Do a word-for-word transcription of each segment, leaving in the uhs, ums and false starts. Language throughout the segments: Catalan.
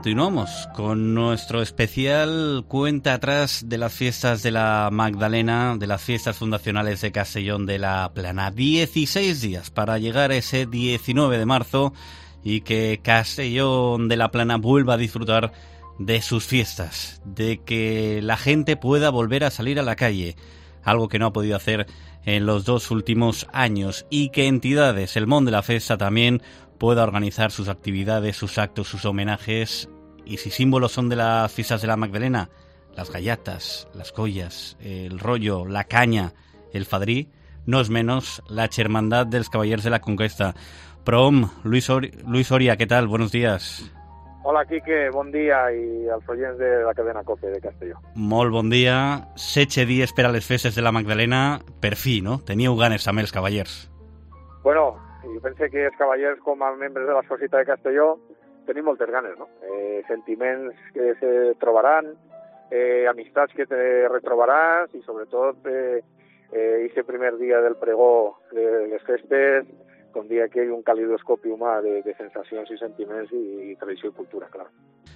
continuamos con nuestro especial cuenta atrás de las fiestas de la Magdalena, de las fiestas fundacionales de Castellón de la Plana. dieciséis días para llegar a ese diecinueve de marzo y que Castellón de la Plana vuelva a disfrutar de sus fiestas, de que la gente pueda volver a salir a la calle, algo que no ha podido hacer en los dos últimos años, y que entidades, el Món de la Festa también, pueda organizar sus actividades, sus actos, sus homenajes. Y si símbolos son de las fiestas de la Magdalena, las gallatas, las collas, el rollo, la caña, el fadrí, no es menos la Hermandad dels Cavallers de la Conquesta. Prom, Luis, Or Luis Oria, ¿qué tal? Buenos días. Hola, Quique, bon dia, i als oients de la cadena COPE de Castelló. Molt bon dia. Setze dies per a les festes de la Magdalena. Per fi, no? Teníeu ganes també els cavallers. Bueno, jo penso que els cavallers, com a membres de la Societat de Castelló, tenim moltes ganes, no? Eh, sentiments que se trobaran, eh, amistats que te retrobaràs, i sobretot eh, eh, ese primer dia del pregó de les festes, com dia que hi ha un calidoscopi humà de, de sensacions i sentiments i, i tradició i cultura, clar.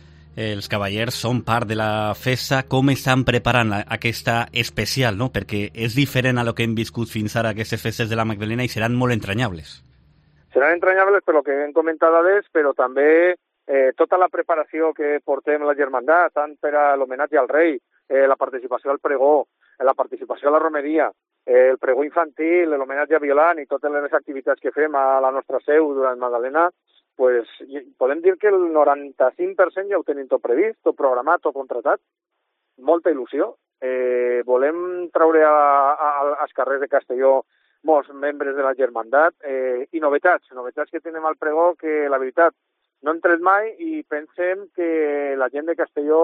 Els cavallers són part de la festa. Com estan preparant aquesta especial, no? Perquè és diferent a lo que hem viscut fins ara, aquestes festes de la Magdalena, i seran molt entranyables. Seran entranyables per lo que hem comentat abans, però també eh, tota la preparació que portem la germandat, tant per a l'homenatge al rei, eh, la participació al pregó, la participació a la romeria, eh, el pregó infantil, l'homenatge a Violant i totes les activitats que fem a la nostra seu durant Magdalena, pues, podem dir que el noranta-cinc per cent ja ho tenim tot previst, tot programat, tot contratat. Molta il·lusió. Eh, volem traure a, a, als carrers de Castelló molts membres de la germandat eh, i novetats, novetats que tenim al pregó que, la veritat, no hem tret mai i pensem que la gent de Castelló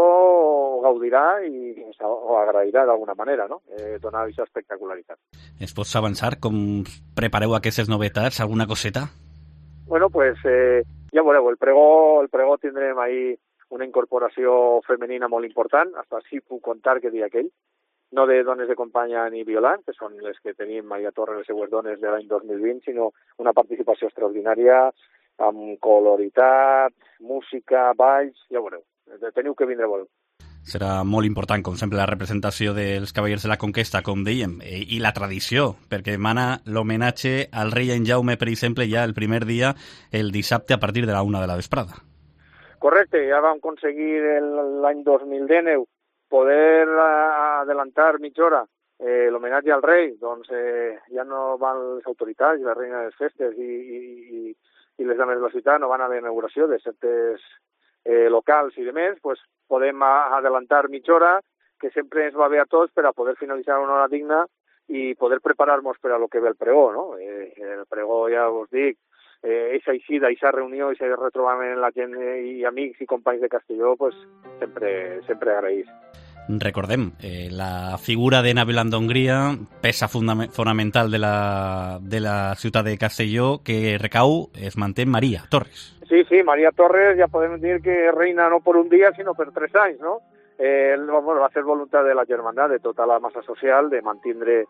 gaudirà i ho agrairà d'alguna manera, no? Eh, donar aquesta espectacularitat. Es pots avançar com prepareu aquestes novetats? Alguna coseta? Bueno, pues eh, ja veureu, el pregó, el pregó tindrem ahí una incorporació femenina molt important, hasta sí puc contar que dia aquell, no de dones de companya ni Violant, que són les que tenim Maria Torres, les seues dones de l'any dos mil vint, sinó una participació extraordinària amb coloritat, música, balls, ja veureu. Teniu que vindre a veure. Serà molt important, com sempre, la representació dels Cavallers de la Conquesta, com dèiem, i la tradició, perquè mana l'homenatge al rei en Jaume, per exemple, ja el primer dia, el dissabte, a partir de la una de la vesprada. Correcte, ja vam aconseguir l'any dos mil dinou poder adelantar mitja hora eh, l'homenatge al rei, doncs eh, ja no van les autoritats i la reina de les festes i, i, i les dames de la ciutat, no van a la inauguració de certes eh, locals i demés, pues podem adelantar mitja hora, que sempre ens va bé a tots per a poder finalitzar una hora digna i poder preparar-nos per a lo que ve el pregó, no? Eh, el pregó, ja us dic, eh, eixa eixida, eixa reunió, eixa retrobament amb la gent i amics i companys de Castelló, pues sempre, sempre agraïs. Recordem, eh, la figura de Naviolant d'Hongria, peça fonamental de la, de la ciutat de Castelló, que recau, es manté Maria Torres. Sí, sí, Maria Torres ja podem dir que reina no per un dia, sinó per tres anys, no? Eh, bueno, va ser voluntat de la germandat, de tota la massa social, de mantindre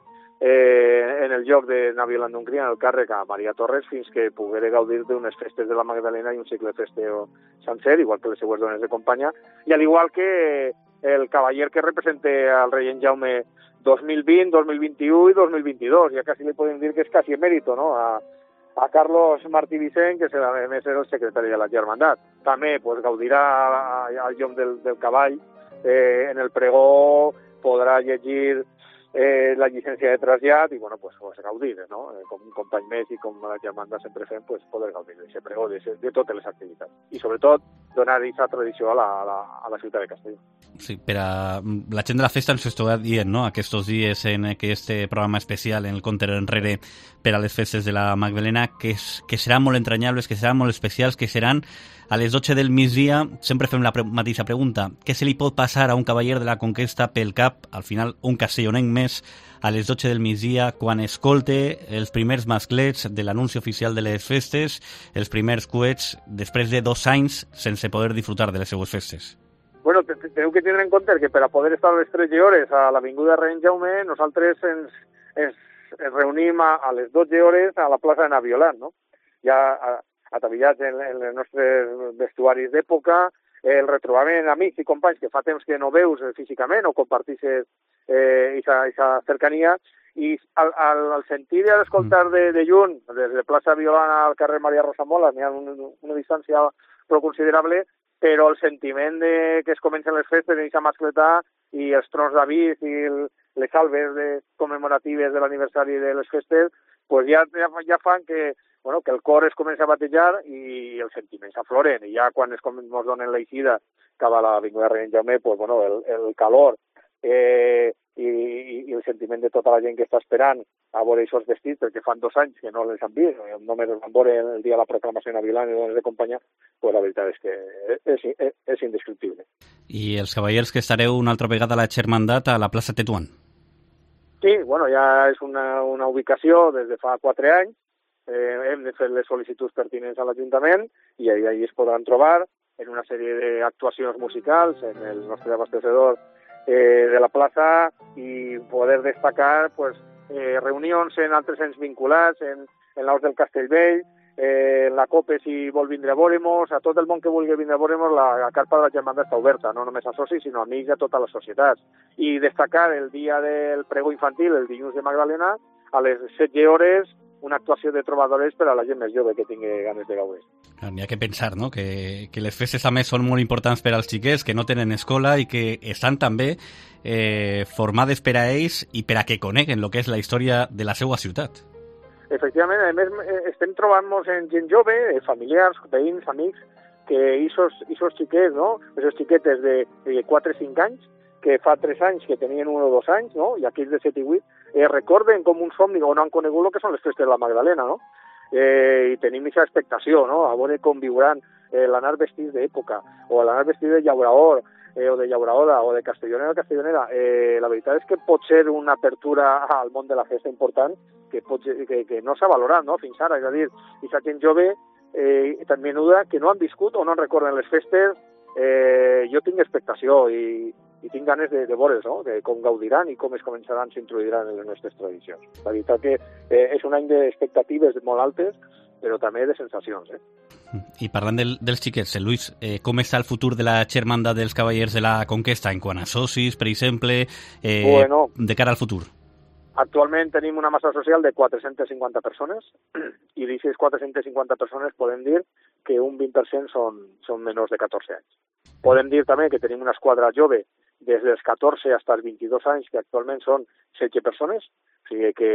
eh, en el lloc de Naviolant d'Hongria, en el càrrec a Maria Torres, fins que poguera gaudir d'unes festes de la Magdalena i un cicle festeu sencer, igual que les seues dones de companya, i al igual que el cavaller que representa al rei en Jaume dos mil vint, dos mil vint-i-u i dos mil vint-i-dos, ja quasi li podem dir que és quasi emèrito, no?, a, a Carlos Martí Vicent, que serà, a més, és el secretari de la germandat. També pues, gaudirà al llom del, del cavall, eh, en el pregó podrà llegir eh, la llicència de trasllat i, bueno, pues, pues gaudir, no? Eh, com un company més i com la germandat sempre fem, pues, poder gaudir d'aquest pregó, de, de totes les activitats. I, sobretot, donar aquesta tradició a la, a la, a la ciutat de Castelló. Sí, per a la gent de la festa ens ho estava dient, no?, aquests dies en aquest programa especial en el Conte Enrere per a les festes de la Magdalena, que, és, que seran molt entranyables, que seran molt especials, que seran a les dotze del migdia. Sempre fem la pre mateixa pregunta: què se li pot passar a un cavaller de la Conquesta pel cap, al final un castellonenc més, a les dotze del migdia, quan escolte els primers masclets de l'anunci oficial de les festes, els primers coets, després de dos anys sense poder disfrutar de les seues festes? Bueno, teniu que tindre en compte que per a poder estar a les tretze hores a l'Avinguda Rei Jaume, nosaltres ens, ens, ens reunim a, a les dotze hores a la plaça de Naviolant, no? Ja a, atavillats en, en els nostres vestuaris d'època, el retrobament amics i companys que fa temps que no veus físicament o compartissis aquesta eh, cercania, i al, al, al sentir i a l'escoltar de, de lluny, des de plaça Violana al carrer Maria Rosa Mola, n'hi ha un, una distància prou considerable, però el sentiment de que es comencen les festes, d'aquesta mascletà, i els trons d'avís i el, les salves de, commemoratives de l'aniversari de les festes, pues ja, ja, ja fan que, bueno, que el cor es comença a batejar i els sentiments s'afloren. I ja quan es ens donen l'eixida cap a l'avinguda Rei Jaume, pues, bueno, el, el calor eh, i, i, i el sentiment de tota la gent que està esperant a veure aquests vestits, perquè fan dos anys que no les han vist, només els van veure el dia de la proclamació a Vilanova i dones de companyia, pues la veritat és que és, és, és indescriptible. I els cavallers que estareu una altra vegada a la Germandat a la plaça Tetuán? Sí, bueno, ja és una, una ubicació des de fa quatre anys, eh, hem de fer les sol·licituds pertinents a l'Ajuntament i allà es podran trobar en una sèrie d'actuacions musicals en el nostre abastecedor eh, de la plaça i poder destacar pues, eh, reunions en altres ens vinculats, en, en l'Aus del Castellvell, eh, en la COPE si vol vindre a veure-mos, a tot el món que vulgui vindre a veure-mos, la, la carpa de la Germandat està oberta, no només a socis, sinó a amics i a totes les societats. I destacar el dia del pregó infantil, el dilluns de Magdalena, a les setze hores, una actuació de trobadores per a la gent més jove que tingui ganes de gaudir. N'hi ha que pensar, no?, que, que les festes a més són molt importants per als xiquets que no tenen escola i que estan també eh, formades per a ells i per a que coneguen el que és la història de la seva ciutat. Efectivament, a més estem trobant-nos en gent jove, familiars, veïns, amics, que aquests xiquets, no?, aquests xiquetes de, de quatre o cinc anys, que fa tres anys que tenien un o dos anys, no?, i aquells de set i vuit, eh, recorden com un somni o no han conegut el que són les festes de la Magdalena, no? Eh, I tenim aquesta expectació, no?, a veure com viuran eh, l'anar vestits d'època, o l'anar vestits de llauraor, eh, o de llauraoda, o de castellonera o castellonera. Eh, la veritat és que pot ser una apertura al món de la festa important que, pot, que, que no s'ha valorat, no?, fins ara. És a dir, aquesta gent jove, eh, tan menuda, que no han viscut o no en recorden les festes, eh, jo tinc expectació i i tinc ganes de, de veure's, no?, de com gaudiran i com es començaran, s'introduiran en les nostres tradicions. La veritat que eh, és un any d'expectatives molt altes, però també de sensacions. Eh? I parlant del, dels xiquets, Lluís, eh, com està el futur de la Germandat dels Cavallers de la Conquesta en quant a socis, per exemple, eh, bueno, de cara al futur? Actualment tenim una massa social de quatre-centes cinquanta persones i d'aquestes quatre-centes cinquanta persones podem dir que un vint per cent són, són menors de catorze anys. Podem dir també que tenim una esquadra jove des dels catorze fins als vint-i-dos anys, que actualment són setze persones, o sigui que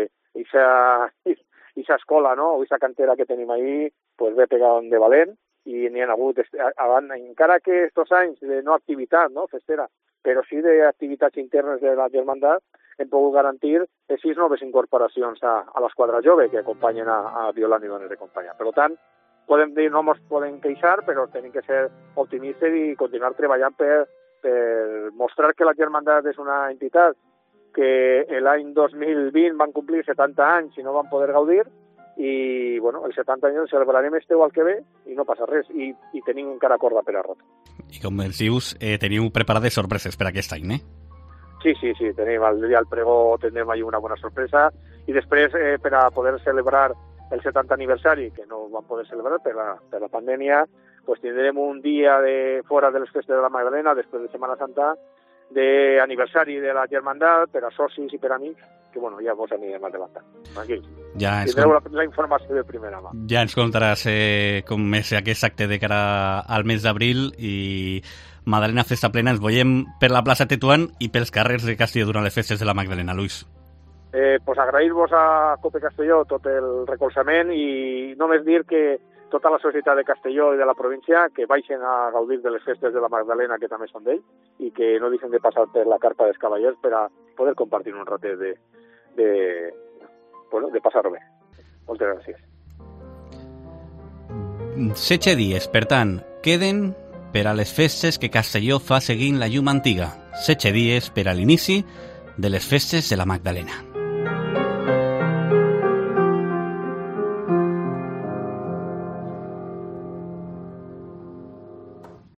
aquesta escola, no?, o aquesta cantera que tenim ahí, pues ve pegant de valent, i n'hi ha hagut, encara que aquests anys de no activitat, no?, festera, però sí d'activitats internes de la Germandat, hem pogut garantir sis noves incorporacions a, a l'esquadra jove que acompanyen a, a Violana i dones de companyia. Per tant, podem dir, no ens podem queixar, però tenim que ser optimistes i continuar treballant per, per mostrar que la Germandat és una entitat que l'any dos mil vint van complir setanta anys i no van poder gaudir, i bueno, els setanta anys els celebrarem esteu al que ve i no passa res, i, i tenim encara corda per a rota. I com ens dius, eh, teniu preparades sorpreses per aquest any, eh? Sí, sí, sí, tenim el dia del pregó, tindrem ahí una bona sorpresa, i després eh, per a poder celebrar el setanta aniversari, que no van poder celebrar per la, per la pandèmia, pues tindrem un dia de fora de les festes de la Magdalena, després de Setmana Santa, d'aniversari de la Germandat, per a socis i per a amics, que bueno, ja vos anirem adelantant. Tranquils. Ja tindreu la, la informació de primera mà. Ja ens contaràs eh, com és aquest acte de cara al mes d'abril, i Magdalena Festa Plena ens veiem per la plaça Tetuán i pels carrers de Castelló durant les festes de la Magdalena, Lluís. Eh, pues agrair-vos a Cope Castelló tot el recolzament i només dir que tota la societat de Castelló i de la província que baixen a gaudir de les festes de la Magdalena, que també són d'ell, i que no deixen de passar per la carpa dels cavallers per a poder compartir un ratet de, de, bueno, de passar-ho bé. Moltes gràcies. setze dies, per tant, queden per a les festes que Castelló fa seguint la llum antiga. setze dies per a l'inici de les festes de la Magdalena.